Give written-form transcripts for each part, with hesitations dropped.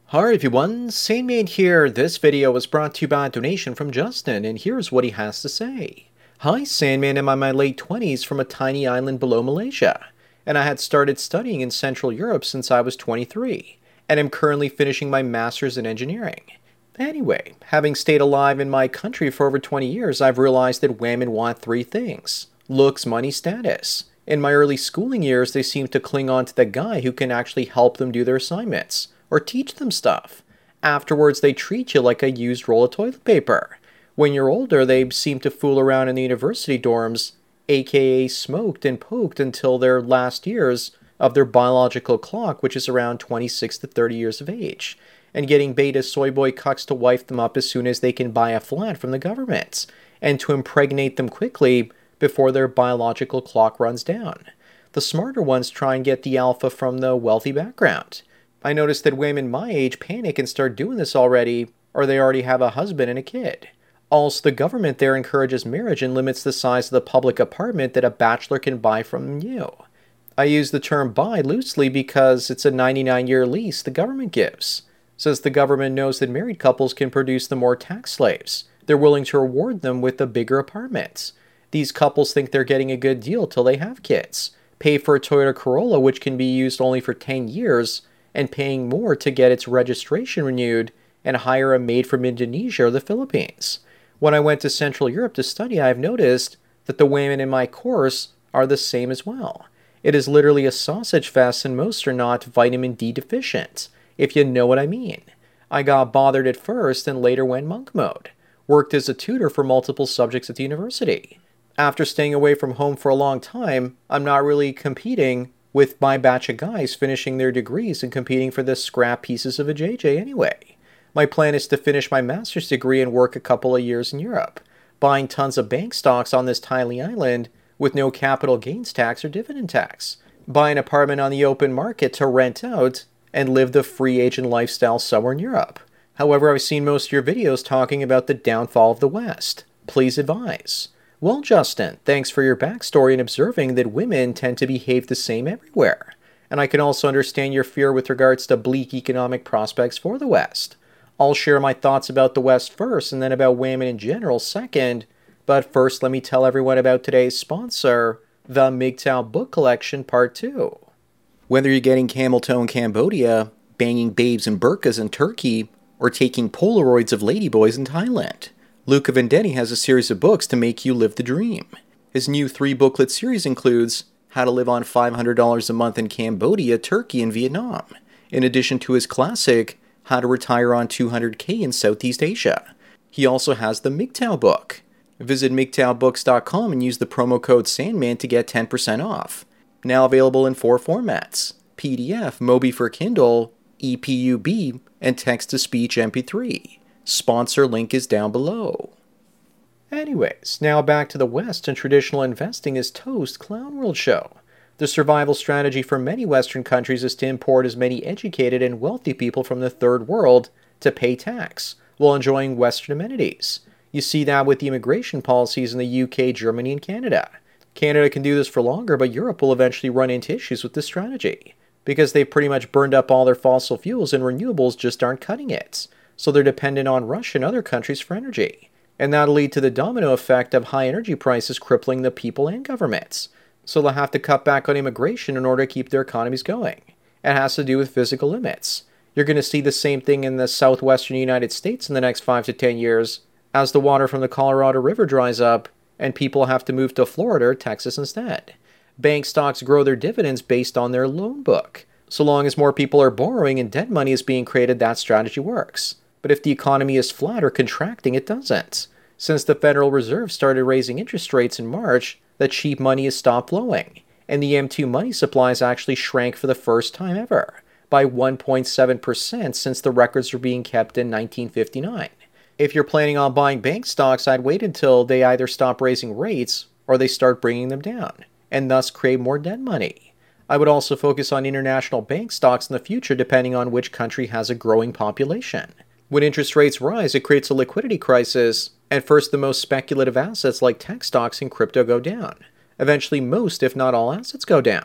Hi everyone, Sandman here. This video was brought to you by a donation from Justin, and here's what he has to say. Hi Sandman, I'm in my late 20s from a tiny island below Malaysia, and I had started studying in Central Europe since I was 23, and am currently finishing my master's in engineering. Anyway, having stayed alive in my country for over 20 years, I've realized that women want three things: looks, money, status. In my early schooling years, they seemed to cling on to the guy who can actually help them do their assignments or teach them stuff. Afterwards, they treat you like a used roll of toilet paper. When you're older, they seem to fool around in the university dorms, aka smoked and poked until their last years of their biological clock, which is around 26 to 30 years of age, and getting beta soy boy cucks to wife them up as soon as they can buy a flat from the government, and to impregnate them quickly before their biological clock runs down. The smarter ones try and get the alpha from the wealthy background. I noticed that women my age panic and start doing this already, or they already have a husband and a kid. Also, the government there encourages marriage and limits the size of the public apartment that a bachelor can buy from you. I use the term buy loosely because it's a 99-year lease the government gives. Since the government knows that married couples can produce the more tax slaves, they're willing to reward them with the bigger apartments. These couples think they're getting a good deal till they have kids, pay for a Toyota Corolla which can be used only for 10 years, and paying more to get its registration renewed, and hire a maid from Indonesia or the Philippines. When I went to Central Europe to study, I've noticed that the women in my course are the same as well. It is literally a sausage fest, and most are not vitamin D deficient, if you know what I mean. I got bothered at first and later went monk mode. Worked as a tutor for multiple subjects at the university. After staying away from home for a long time, I'm not really competing with my batch of guys finishing their degrees and competing for the scrap pieces of a JJ anyway. My plan is to finish my master's degree and work a couple of years in Europe, buying tons of bank stocks on this tiny island with no capital gains tax or dividend tax, buy an apartment on the open market to rent out, and live the free agent lifestyle somewhere in Europe. However, I've seen most of your videos talking about the downfall of the West. Please advise. Well, Justin, thanks for your backstory and observing that women tend to behave the same everywhere. And I can also understand your fear with regards to bleak economic prospects for the West. I'll share my thoughts about the West first and then about women in general second. But first, let me tell everyone about today's sponsor, the MGTOW Book Collection Part 2. Whether you're getting camel toe in Cambodia, banging babes in burqas in Turkey, or taking Polaroids of ladyboys in Thailand, Luca Vendetti has a series of books to make you live the dream. His new 3-booklet series includes How to Live on $500 a Month in Cambodia, Turkey, and Vietnam, in addition to his classic How to Retire on $200K in Southeast Asia. He also has the MGTOW book. Visit MGTOWbooks.com and use the promo code SANDMAN to get 10% off. Now available in 4 formats: PDF, Mobi for Kindle, EPUB, and text-to-speech MP3. Sponsor link is down below. Anyways, now back to the West, and traditional investing is toast clown world show. The survival strategy for many Western countries is to import as many educated and wealthy people from the third world to pay tax while enjoying Western amenities. You see that with the immigration policies in the UK, Germany, and Canada. Canada can do this for longer, but Europe will eventually run into issues with this strategy because they've pretty much burned up all their fossil fuels and renewables just aren't cutting it. So they're dependent on Russia and other countries for energy. And that'll lead to the domino effect of high energy prices crippling the people and governments. So they'll have to cut back on immigration in order to keep their economies going. It has to do with physical limits. You're going to see the same thing in the southwestern United States in the next 5 to 10 years as the water from the Colorado River dries up and people have to move to Florida or Texas instead. Bank stocks grow their dividends based on their loan book. So long as more people are borrowing and debt money is being created, that strategy works. But if the economy is flat or contracting, it doesn't. Since the Federal Reserve started raising interest rates in March, the cheap money has stopped flowing, and the M2 money supplies actually shrank for the first time ever, by 1.7% since the records were being kept in 1959. If you're planning on buying bank stocks, I'd wait until they either stop raising rates or they start bringing them down, and thus create more debt money. I would also focus on international bank stocks in the future depending on which country has a growing population. When interest rates rise, it creates a liquidity crisis, and first the most speculative assets like tech stocks and crypto go down. Eventually most, if not all, assets go down.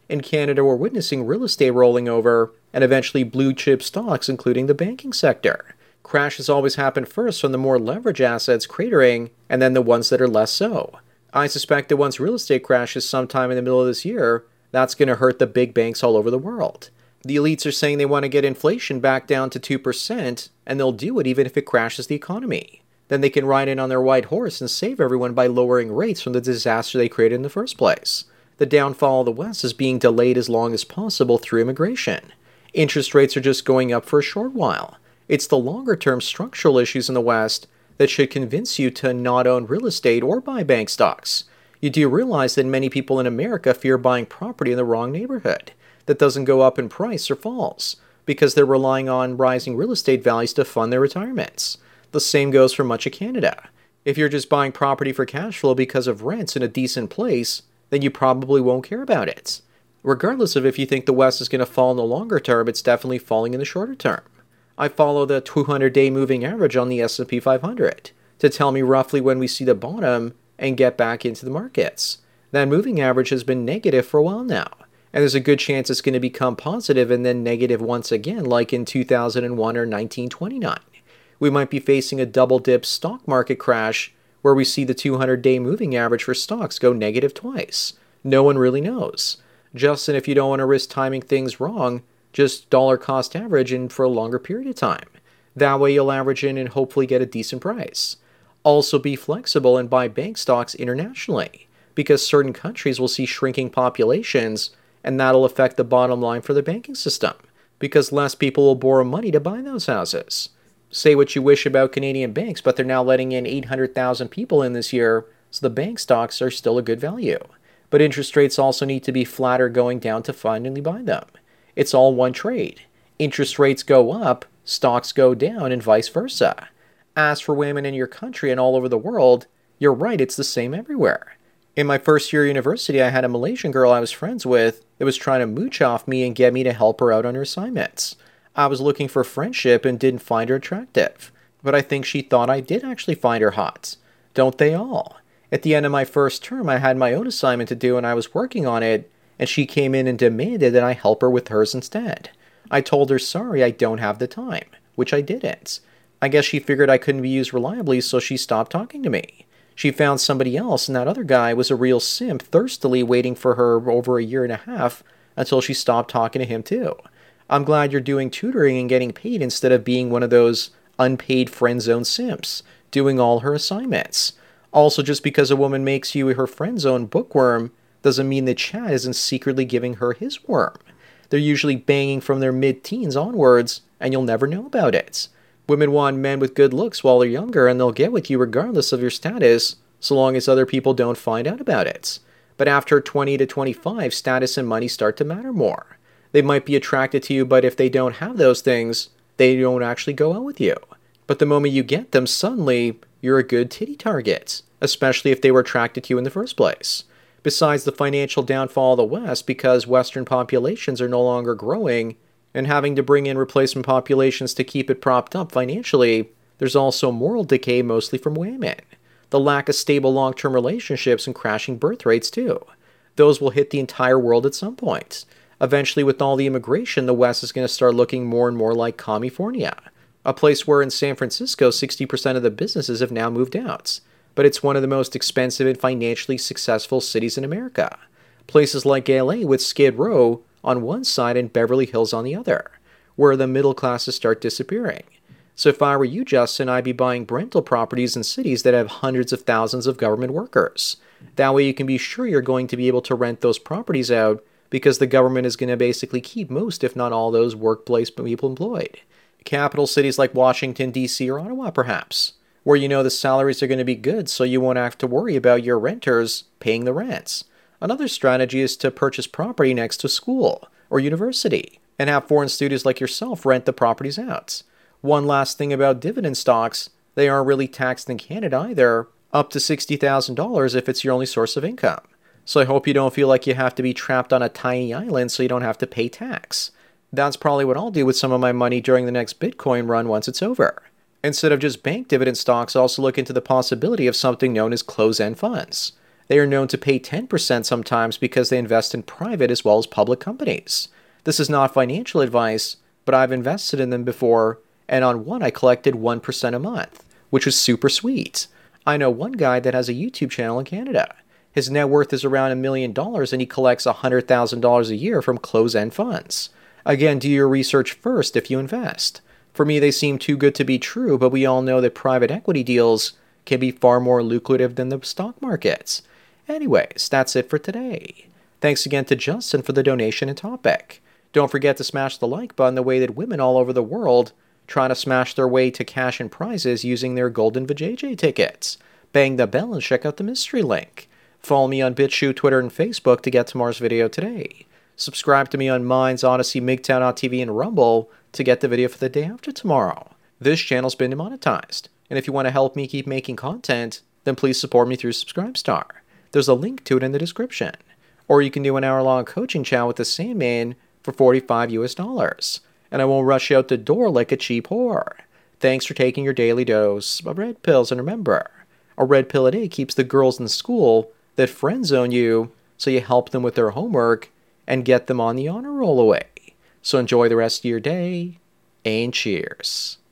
In Canada, we're witnessing real estate rolling over and eventually blue chip stocks, including the banking sector. Crashes always happen first from the more leverage assets cratering and then the ones that are less so. I suspect that once real estate crashes sometime in the middle of this year, that's going to hurt the big banks all over the world. The elites are saying they want to get inflation back down to 2%, and they'll do it even if it crashes the economy. Then they can ride in on their white horse and save everyone by lowering rates from the disaster they created in the first place. The downfall of the West is being delayed as long as possible through immigration. Interest rates are just going up for a short while. It's the longer-term structural issues in the West that should convince you to not own real estate or buy bank stocks. You do realize that many people in America fear buying property in the wrong neighborhood that doesn't go up in price or falls, because they're relying on rising real estate values to fund their retirements. The same goes for much of Canada. If you're just buying property for cash flow because of rents in a decent place, then you probably won't care about it. Regardless of if you think the West is going to fall in the longer term, it's definitely falling in the shorter term. I follow the 200-day moving average on the S&P 500 to tell me roughly when we see the bottom and get back into the markets. That moving average has been negative for a while now, and there's a good chance it's going to become positive and then negative once again, like in 2001 or 1929. We might be facing a double-dip stock market crash where we see the 200-day moving average for stocks go negative twice. No one really knows. Justin, if you don't want to risk timing things wrong, just dollar cost average in for a longer period of time. That way you'll average in and hopefully get a decent price. Also be flexible and buy bank stocks internationally, because certain countries will see shrinking populations, and that'll affect the bottom line for the banking system, because less people will borrow money to buy those houses. Say what you wish about Canadian banks, but they're now letting in 800,000 people in this year, so the bank stocks are still a good value. But interest rates also need to be flat or going down to finally buy them. It's all one trade. Interest rates go up, stocks go down, and vice versa. As for women in your country and all over the world, you're right, it's the same everywhere. In my first year of university, I had a Malaysian girl I was friends with that was trying to mooch off me and get me to help her out on her assignments. I was looking for friendship and didn't find her attractive, but I think she thought I did actually find her hot. Don't they all? At the end of my first term, I had my own assignment to do and I was working on it, and she came in and demanded that I help her with hers instead. I told her sorry, I don't have the time, which I didn't. I guess she figured I couldn't be used reliably, so she stopped talking to me. She found somebody else, and that other guy was a real simp, thirstily waiting for her over a year and a half until she stopped talking to him too. I'm glad you're doing tutoring and getting paid instead of being one of those unpaid friend zone simps, doing all her assignments. Also, just because a woman makes you her friend zone bookworm doesn't mean that Chad isn't secretly giving her his worm. They're usually banging from their mid-teens onwards, and you'll never know about it. Women want men with good looks while they're younger, and they'll get with you regardless of your status, so long as other people don't find out about it. But after 20 to 25, status and money start to matter more. They might be attracted to you, but if they don't have those things, they don't actually go out with you. But the moment you get them, suddenly, you're a good titty target, especially if they were attracted to you in the first place. Besides the financial downfall of the West, because Western populations are no longer growing, and having to bring in replacement populations to keep it propped up financially, there's also moral decay mostly from women. The lack of stable long-term relationships and crashing birth rates too. Those will hit the entire world at some point. Eventually, with all the immigration, the West is going to start looking more and more like California, a place where in San Francisco 60% of the businesses have now moved out. But it's one of the most expensive and financially successful cities in America. Places like LA with Skid Row on one side and Beverly Hills on the other, where the middle classes start disappearing. So if I were you, Justin, I'd be buying rental properties in cities that have hundreds of thousands of government workers. That way you can be sure you're going to be able to rent those properties out because the government is going to basically keep most, if not all, those workplace people employed. Capital cities like Washington, D.C. or Ottawa, perhaps, where you know the salaries are going to be good so you won't have to worry about your renters paying the rents. Another strategy is to purchase property next to school or university and have foreign students like yourself rent the properties out. One last thing about dividend stocks, they aren't really taxed in Canada either, up to $60,000 if it's your only source of income. So I hope you don't feel like you have to be trapped on a tiny island so you don't have to pay tax. That's probably what I'll do with some of my money during the next Bitcoin run once it's over. Instead of just bank dividend stocks, also look into the possibility of something known as closed-end funds. They are known to pay 10% sometimes because they invest in private as well as public companies. This is not financial advice, but I've invested in them before, and on one I collected 1% a month, which was super sweet. I know one guy that has a YouTube channel in Canada. His net worth is around $1 million and he collects $100,000 a year from closed-end funds. Again, do your research first if you invest. For me, they seem too good to be true, but we all know that private equity deals can be far more lucrative than the stock markets. Anyways, that's it for today. Thanks again to Justin for the donation and topic. Don't forget to smash the like button the way that women all over the world try to smash their way to cash and prizes using their golden vajayjay tickets. Bang the bell and check out the mystery link. Follow me on BitChute, Twitter, and Facebook to get tomorrow's video today. Subscribe to me on Minds, Odyssey, MGTOW.tv, and Rumble to get the video for the day after tomorrow. This channel's been demonetized, and if you want to help me keep making content, then please support me through Subscribestar. There's a link to it in the description. Or you can do an hour-long coaching chat with the Sandman for $45 US, and I won't rush you out the door like a cheap whore. Thanks for taking your daily dose of red pills, and remember, a red pill a day keeps the girls in school that friend zone you, so you help them with their homework and get them on the honor roll away. So enjoy the rest of your day, and cheers.